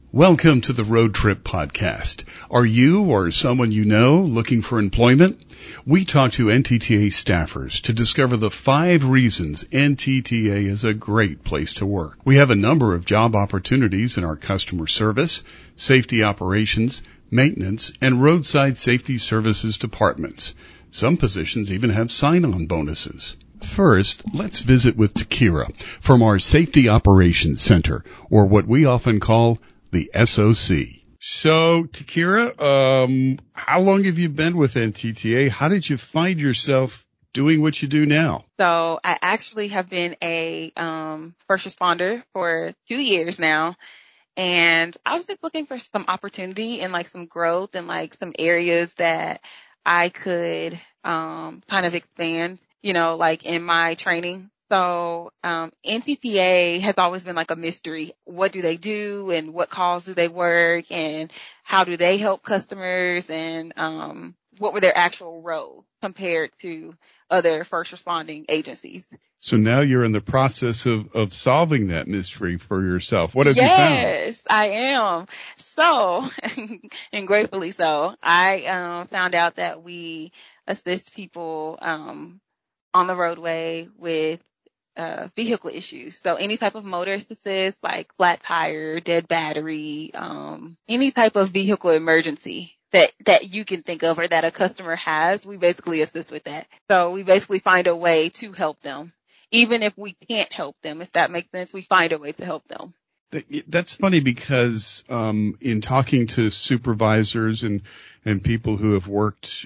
Welcome to the Road Trip Podcast. Are you or someone you know looking for employment? We talk to NTTA staffers to discover the 5 reasons NTTA is a great place to work. We have a number of job opportunities in our customer service, safety operations, maintenance, and roadside safety services departments. Some positions even have sign-on bonuses. First, let's visit with Takira from our Safety Operations Center, or what we often call the SOC. So, Takira, how long have you been with NTTA? How did you find yourself doing what you do now? So I actually have been a first responder for 2 years now. And I was just looking for some opportunity and like some growth and like some areas that I could kind of expand, like in my training. So NTTA has always been like a mystery. What do they do and what calls do they work and how do they help customers and what were their actual roles compared to other first responding agencies. So now you're in the process of solving that mystery for yourself. What have you found? Yes, I am. So, and gratefully so, I found out that we assist people on the roadway with vehicle issues. So any type of motorist assist, like flat tire, dead battery, any type of vehicle emergency that you can think of or that a customer has, we basically assist with that. So we basically find a way to help them. Even if we can't help them, if that makes sense, we find a way to help them. That's funny because in talking to supervisors and people who have worked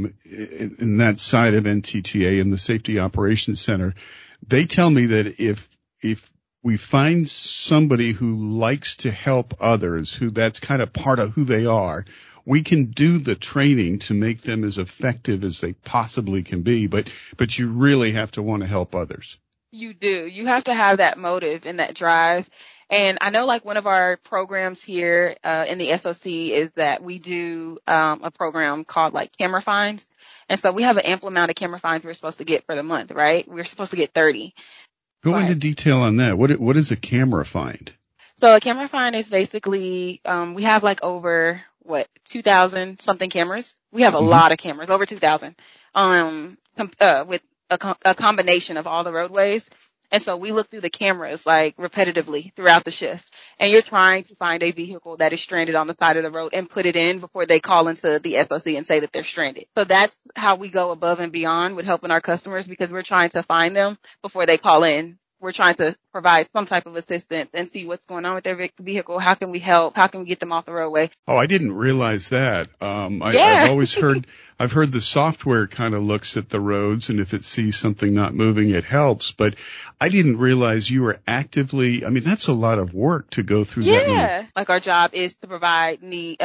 in that side of NTTA in the Safety Operations Center, they tell me that if we find somebody who likes to help others, who that's kind of part of who they are, we can do the training to make them as effective as they possibly can be, but you really have to want to help others. You do. You have to have that motive and that drive. And I know like one of our programs here in the SOC is that we do a program called like camera fines. And so we have an ample amount of camera fines we're supposed to get for the month, right? We're supposed to get 30. Go into detail on that. What is a camera fine? So a camera fine is basically, we have like over 2,000 something cameras. We have a lot of cameras, over 2,000, with a combination of all the roadways. And so we look through the cameras like repetitively throughout the shift. And you're trying to find a vehicle that is stranded on the side of the road and put it in before they call into the SOC and say that they're stranded. So that's how we go above and beyond with helping our customers, because we're trying to find them before they call in. We're trying to provide some type of assistance and see what's going on with their vehicle. How can we help? How can we get them off the roadway? Oh, I didn't realize that. I've always I've heard the software kind of looks at the roads, and if it sees something not moving, it helps. But I didn't realize you were actively, that's a lot of work to go through that. Yeah. Like our job is to provide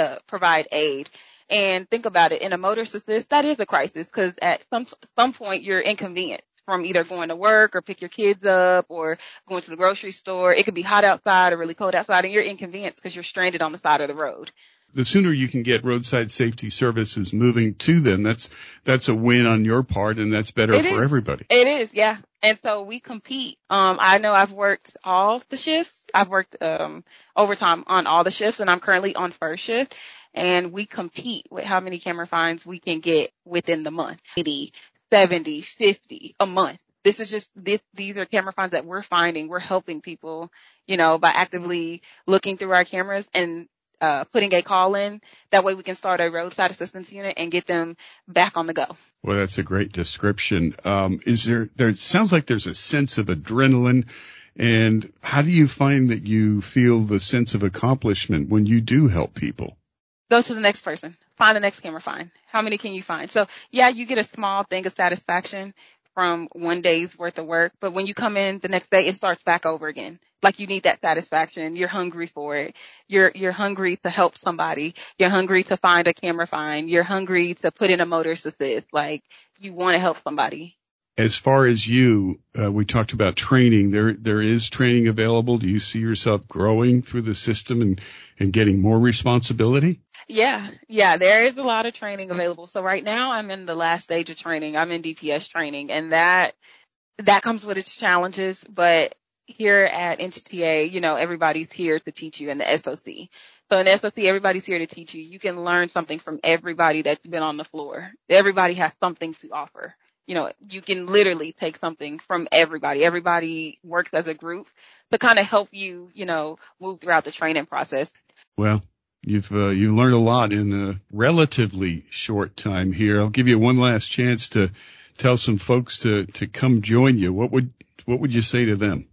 aid. And think about it, in a motorist assist, that is a crisis, because at some point you're inconvenienced from either going to work or pick your kids up or going to the grocery store. It could be hot outside or really cold outside, and you're inconvenienced because you're stranded on the side of the road. The sooner you can get roadside safety services moving to them, that's a win on your part, and that's better for everybody. It is, yeah. And so we compete. I know I've worked all the shifts. I've worked overtime on all the shifts, and I'm currently on first shift. And we compete with how many camera fines we can get within the month. 80, 70, 50 a month. This is just, these are camera fines that we're finding. We're helping people, by actively looking through our cameras and putting a call in. That way we can start a roadside assistance unit and get them back on the go. Well, that's a great description. There sounds like there's a sense of adrenaline. And how do you find that you feel the sense of accomplishment when you do help people? Go to the next person. Find the next camera fine. How many can you find? So yeah, you get a small thing of satisfaction from one day's worth of work, but when you come in the next day, it starts back over again. Like you need that satisfaction. You're hungry for it. You're hungry to help somebody. You're hungry to find a camera fine. You're hungry to put in a motorist assist. Like you want to help somebody. As far as you, we talked about training. There is training available. Do you see yourself growing through the system and getting more responsibility? Yeah, there is a lot of training available. So right now I'm in the last stage of training. I'm in DPS training, and that comes with its challenges, but here at NTTA, everybody's here to teach you in the SOC. So in the SOC, everybody's here to teach you. You can learn something from everybody that's been on the floor. Everybody has something to offer. You can literally take something from everybody. Everybody works as a group to kind of help you, move throughout the training process. Well, you've learned a lot in a relatively short time here. I'll give you one last chance to tell some folks to come join you. What would you say to them?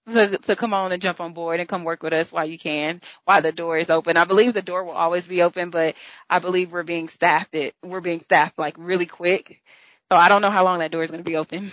To come on and jump on board and come work with us while you can, while the door is open. I believe the door will always be open, but I believe we're being staffed like really quick. So I don't know how long that door is going to be open.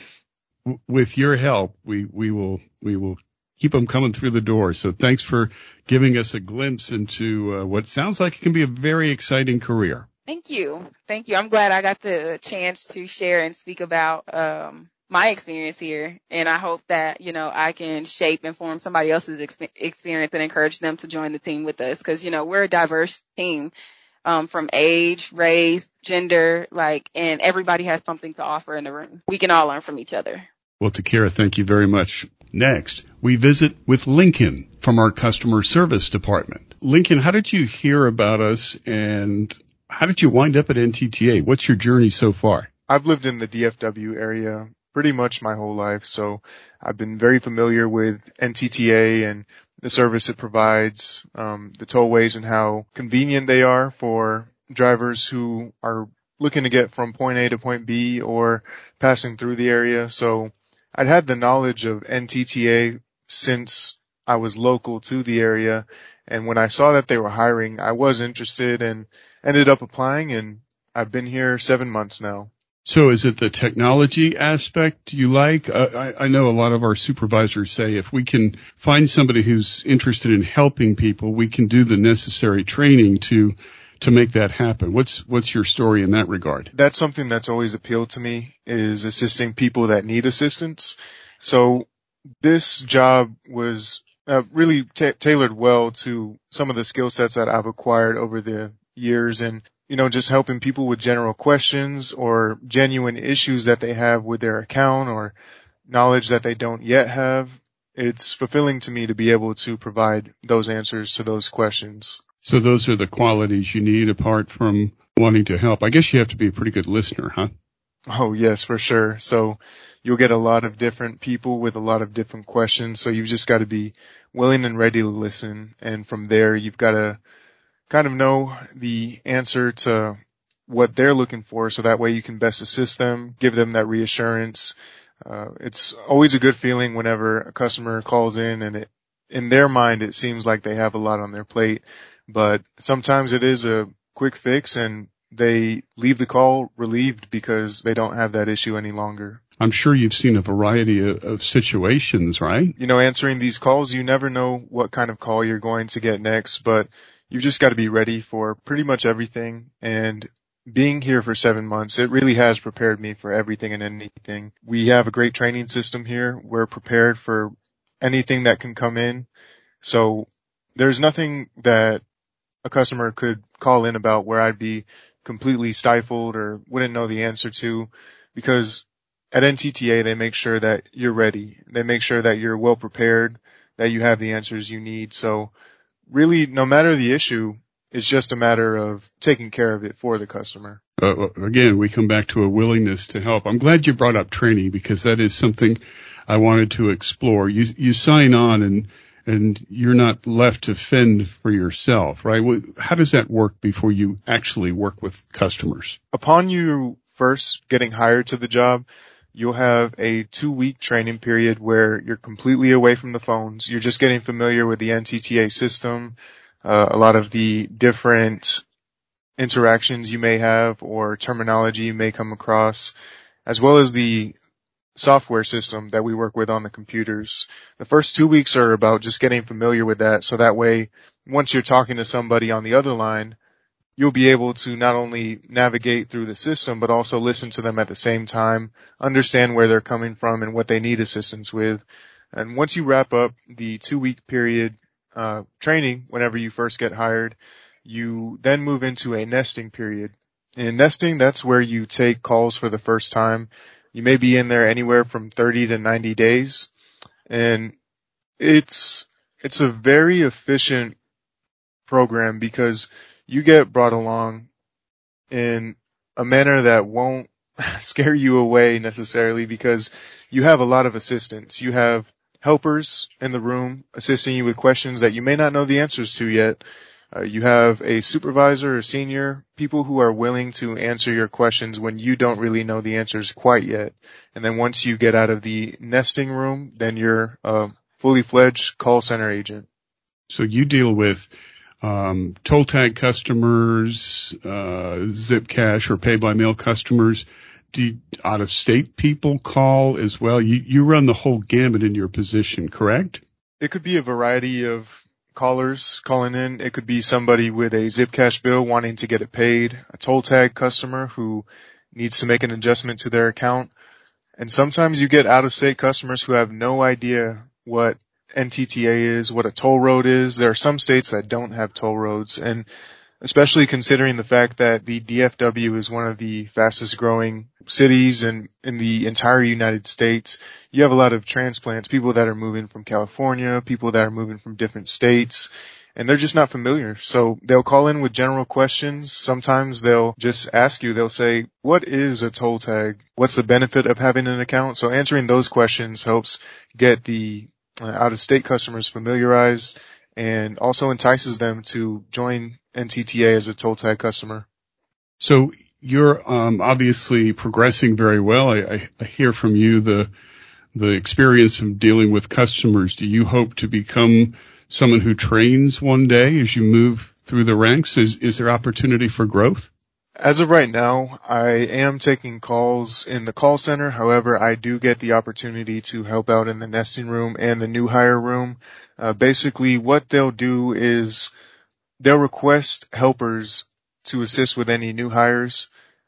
With your help, we will keep them coming through the door. So thanks for giving us a glimpse into what sounds like it can be a very exciting career. Thank you. I'm glad I got the chance to share and speak about my experience here. And I hope that, I can shape and form somebody else's experience and encourage them to join the team with us. Cause, we're a diverse team, from age, race, gender, and everybody has something to offer in the room. We can all learn from each other. Well, Takira, thank you very much. Next, we visit with Lincoln from our customer service department. Lincoln, how did you hear about us and how did you wind up at NTTA? What's your journey so far? I've lived in the DFW area pretty much my whole life, so I've been very familiar with NTTA and the service it provides, the tollways and how convenient they are for drivers who are looking to get from point A to point B or passing through the area. So I'd had the knowledge of NTTA since I was local to the area, and when I saw that they were hiring, I was interested and ended up applying, and I've been here 7 months now. So is it the technology aspect you like? I know a lot of our supervisors say if we can find somebody who's interested in helping people, we can do the necessary training to make that happen. What's your story in that regard? That's something that's always appealed to me, is assisting people that need assistance. So this job was really tailored well to some of the skill sets that I've acquired over the years, and just helping people with general questions or genuine issues that they have with their account or knowledge that they don't yet have. It's fulfilling to me to be able to provide those answers to those questions. So those are the qualities you need apart from wanting to help. I guess you have to be a pretty good listener, huh? Oh, yes, for sure. So you'll get a lot of different people with a lot of different questions. So you've just got to be willing and ready to listen. And from there, you've got to kind of know the answer to what they're looking for, so that way you can best assist them, give them that reassurance. It's always a good feeling whenever a customer calls in and in their mind it seems like they have a lot on their plate, but sometimes it is a quick fix and they leave the call relieved because they don't have that issue any longer. I'm sure you've seen a variety of situations, right? Answering these calls, you never know what kind of call you're going to get next, but you've just got to be ready for pretty much everything. And being here for 7 months, it really has prepared me for everything and anything. We have a great training system here. We're prepared for anything that can come in. So there's nothing that a customer could call in about where I'd be completely stifled or wouldn't know the answer to, because at NTTA, they make sure that you're ready. They make sure that you're well prepared, that you have the answers you need. So really, no matter the issue, it's just a matter of taking care of it for the customer. Again, we come back to a willingness to help. I'm glad you brought up training because that is something I wanted to explore. You sign on and you're not left to fend for yourself, right? How does that work before you actually work with customers? Upon you first getting hired to the job, you'll have a 2-week training period where you're completely away from the phones. You're just getting familiar with the NTTA system, a lot of the different interactions you may have or terminology you may come across, as well as the software system that we work with on the computers. The first 2 weeks are about just getting familiar with that, so that way, once you're talking to somebody on the other line, you'll be able to not only navigate through the system, but also listen to them at the same time, understand where they're coming from and what they need assistance with. And once you wrap up the 2-week period training, whenever you first get hired, you then move into a nesting period. In nesting, that's where you take calls for the first time. You may be in there anywhere from 30 to 90 days. And It's a very efficient program because you get brought along in a manner that won't scare you away necessarily, because you have a lot of assistants. You have helpers in the room assisting you with questions that you may not know the answers to yet. You have a supervisor or senior, people who are willing to answer your questions when you don't really know the answers quite yet. And then once you get out of the nesting room, then you're a fully fledged call center agent. So you deal with toll tag customers, Zipcash or pay by mail customers. Do out of state people call as well? You run the whole gamut in your position, correct? It could be a variety of callers calling in. It could be somebody with a Zipcash bill wanting to get it paid, a toll tag customer who needs to make an adjustment to their account. And sometimes you get out of state customers who have no idea what NTTA is, what a toll road is. There are some states that don't have toll roads, and especially considering the fact that the DFW is one of the fastest growing cities in the entire United States, you have a lot of transplants, people that are moving from California, people that are moving from different states, and they're just not familiar. So they'll call in with general questions. Sometimes they'll just ask you, they'll say, what is a toll tag? What's the benefit of having an account? So answering those questions helps get the out-of-state customers familiarized and also entices them to join NTTA as a toll tag customer. So you're obviously progressing very well. I hear from you the experience of dealing with customers. Do you hope to become someone who trains one day as you move through the ranks? Is there opportunity for growth? As of right now, I am taking calls in the call center. However, I do get the opportunity to help out in the nesting room and the new hire room. Basically, what they'll do is they'll request helpers to assist with any new hires.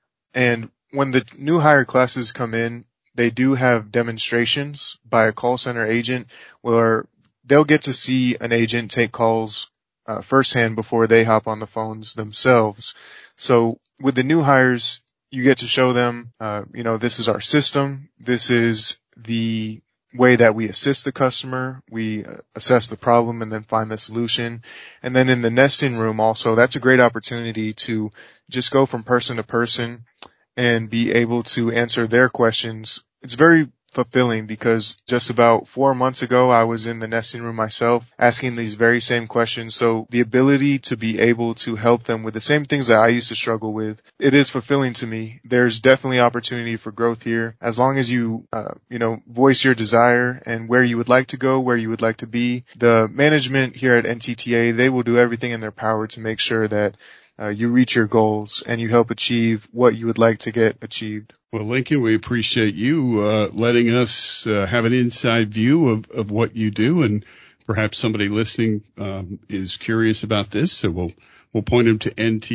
And when the new hire classes come in, they do have demonstrations by a call center agent where they'll get to see an agent take calls firsthand before they hop on the phones themselves. So with the new hires, you get to show them, this is our system. This is the way that we assist the customer. We assess the problem and then find the solution. And then in the nesting room also, that's a great opportunity to just go from person to person and be able to answer their questions. It's very fulfilling because just about 4 months ago, I was in the nesting room myself asking these very same questions. So the ability to be able to help them with the same things that I used to struggle with, it is fulfilling to me. There's definitely opportunity for growth here. As long as you, voice your desire and where you would like to go, where you would like to be, the management here at NTTA, they will do everything in their power to make sure that you reach your goals and you help achieve what you would like to get achieved. Well, Lincoln, we appreciate you letting us have an inside view of what you do, and perhaps somebody listening is curious about this, so we'll point them to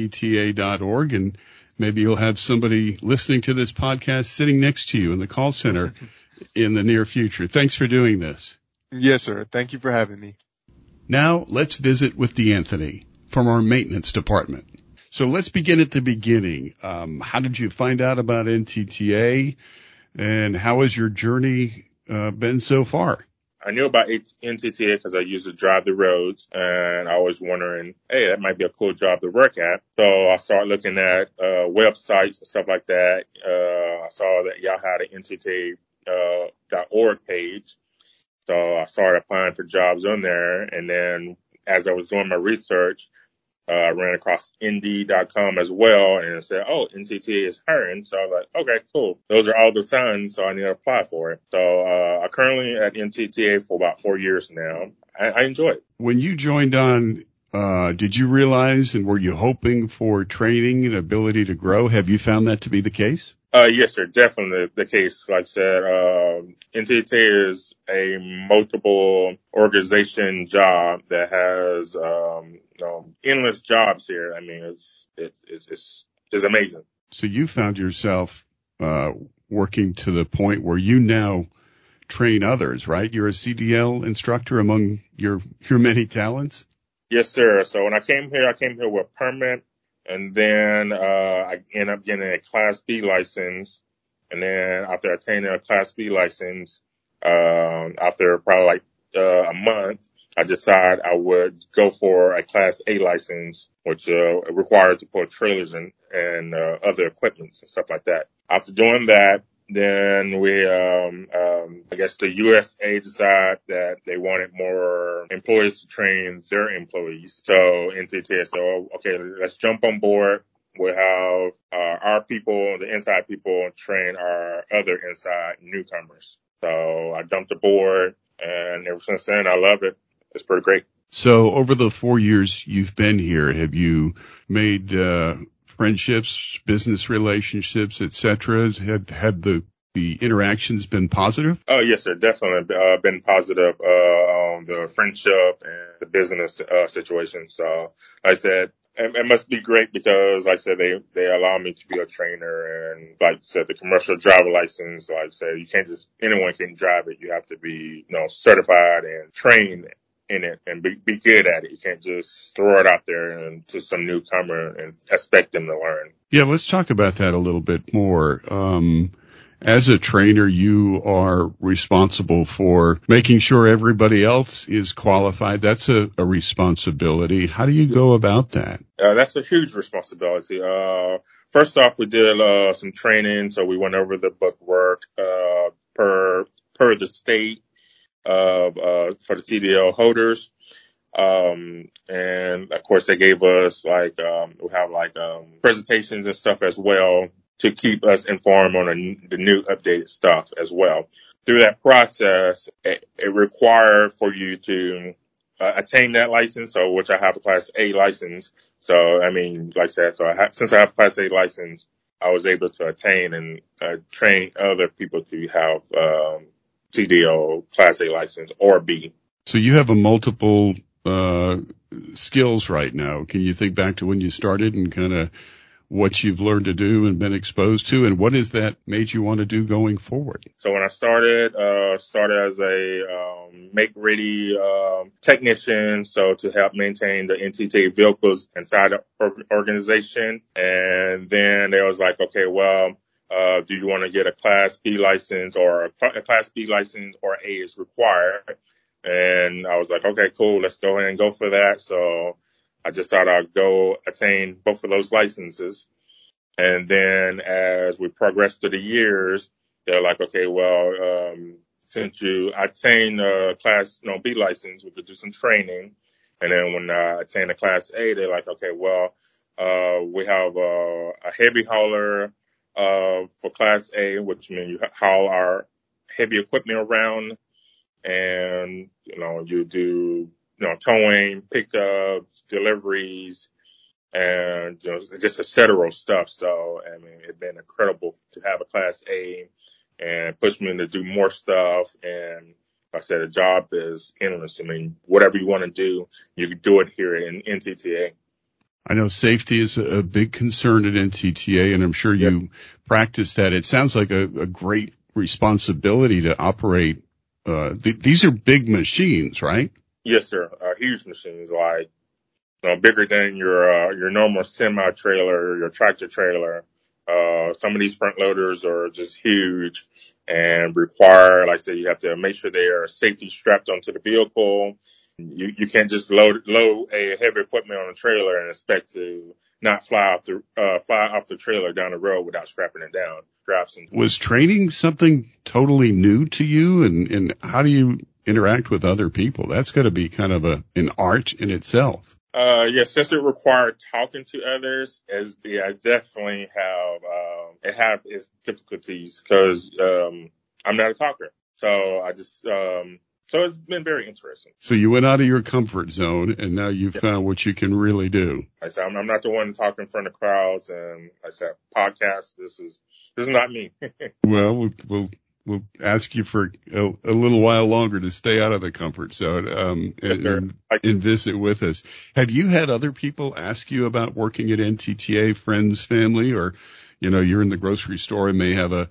ntta.org, and maybe you'll have somebody listening to this podcast sitting next to you in the call center in the near future. Thanks for doing this. Yes, sir. Thank you for having me. Now let's visit with DeAnthony from our maintenance department. So let's begin at the beginning. How did you find out about NTTA, and how has your journey been so far? I knew about NTTA because I used to drive the roads, and I was wondering, hey, that might be a cool job to work at. So I started looking at websites and stuff like that. I saw that y'all had an NTTA.org page. So I started applying for jobs on there, and then as I was doing my research, I ran across Indeed.com as well, and it said, oh, NTTA is hiring. So I was like, okay, cool. Those are all the signs, so I need to apply for it. So I currently at NTTA for about 4 years now. I enjoy it. When you joined on, did you realize and were you hoping for training and ability to grow? Have you found that to be the case? Yes, sir. Definitely the case. Like I said, NTTA is a multiple organization job that has, endless jobs here. I mean, it's amazing. So you found yourself, working to the point where you now train others, right? You're a CDL instructor among your many talents? Yes, sir. So when I came here with permit. And then I ended up getting a Class B license. And then after attaining a Class B license, after probably like a month, I decided I would go for a Class A license, which required to put trailers and other equipment and stuff like that. After doing that, then I guess the USA decided that they wanted more employees to train their employees. So NTTA said, okay, let's jump on board. We'll have our people, the inside people, train our other inside newcomers. So I jumped aboard, and ever since then, I love it. It's pretty great. So over the 4 years you've been here, have you made friendships, business relationships, etc.? Have the interactions been positive? Oh, yes, sir. Definitely been positive on the friendship and the business situation. So, like I said, it must be great because, like I said, they allow me to be a trainer, and like I said, the commercial driver license, like I said, anyone can drive it. You have to be, certified and trained in it and be good at it. You can't just throw it out there and to some newcomer and expect them to learn. Yeah, let's talk about that a little bit more. As a trainer, you are responsible for making sure everybody else is qualified. That's a responsibility. How do you go about that? That's a huge responsibility. First off, we did some training, so we went over the book work per the state for the TDL holders. And of course they gave us we have presentations and stuff as well to keep us informed on the new updated stuff as well. Through that process, it required for you to attain that license, so which I have a Class A license. So, I mean, like I said, since I have a Class A license, I was able to attain and train other people to have TDO Class A license or B. So you have a multiple skills right now. Can you think back to when you started and kind of what you've learned to do and been exposed to, and what is that made you want to do going forward? So when I started as a make-ready technician, so to help maintain the NTTA vehicles inside the organization. And then they was like, okay, well, do you want to get a Class B license, or a Class B license or A is required? And I was like, okay, cool, let's go ahead and go for that. So I just thought I'd go attain both of those licenses. And then as we progressed through the years, they're like, okay, well, since you attain a Class B license, we could do some training. And then when I attain a Class A, they're like, okay, well, we have a heavy hauler for Class A, which means you haul our heavy equipment around, and you do towing, pickups, deliveries, and just et cetera stuff. So I mean, it's been incredible to have a Class A and push me to do more stuff. And like I said, the job is endless. I mean, whatever you want to do, you can do it here in NTTA. I know safety is a big concern at NTTA, and I'm sure you practice that. It sounds like a great responsibility to operate. These are big machines, right? Yes, sir. Huge machines, like bigger than your normal semi trailer, your tractor trailer. Some of these front loaders are just huge and require, like I said, you have to make sure they are safety strapped onto the vehicle. You can't just load a heavy equipment on a trailer and expect to not fly off the trailer down the road without strapping it down. Was training something totally new to you, and how do you interact with other people? That's got to be kind of an art in itself. Yes, since it required talking to others, I definitely have its difficulties because I'm not a talker. So so it's been very interesting. So you went out of your comfort zone, and now you've found what you can really do. I said I'm not the one talking in front of crowds, and I said podcast. This is not me. Well, we'll ask you for a little while longer to stay out of the comfort zone and visit with us. Have you had other people ask you about working at NTTA, friends, family, or you're in the grocery store and may have a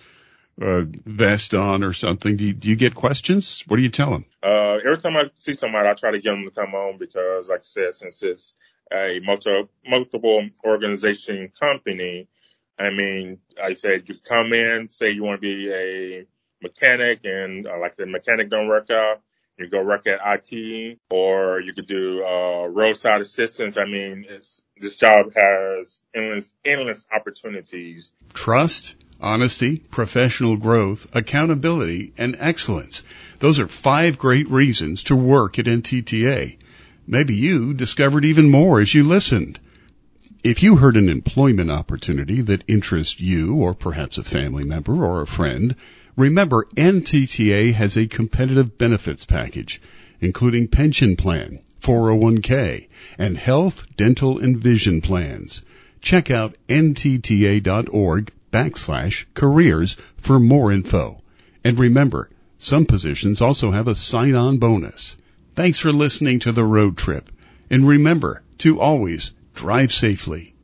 vest on or something? Do you get questions? What do you tell them? Every time I see somebody, I try to get them to come on because, like I said, since it's a multiple organization company, I mean, I said you come in, say you want to be a mechanic, and like the mechanic don't work out, You go work at IT, or you could do roadside assistance. I mean, this job has endless opportunities. Trust, honesty, professional growth, accountability, and excellence. Those are 5 great reasons to work at NTTA. Maybe you discovered even more as you listened. If you heard an employment opportunity that interests you or perhaps a family member or a friend, remember NTTA has a competitive benefits package, including pension plan, 401k, and health, dental, and vision plans. Check out ntta.org/careers for more info. And remember, some positions also have a sign-on bonus. Thanks for listening to The Road Trip. And remember to always drive safely.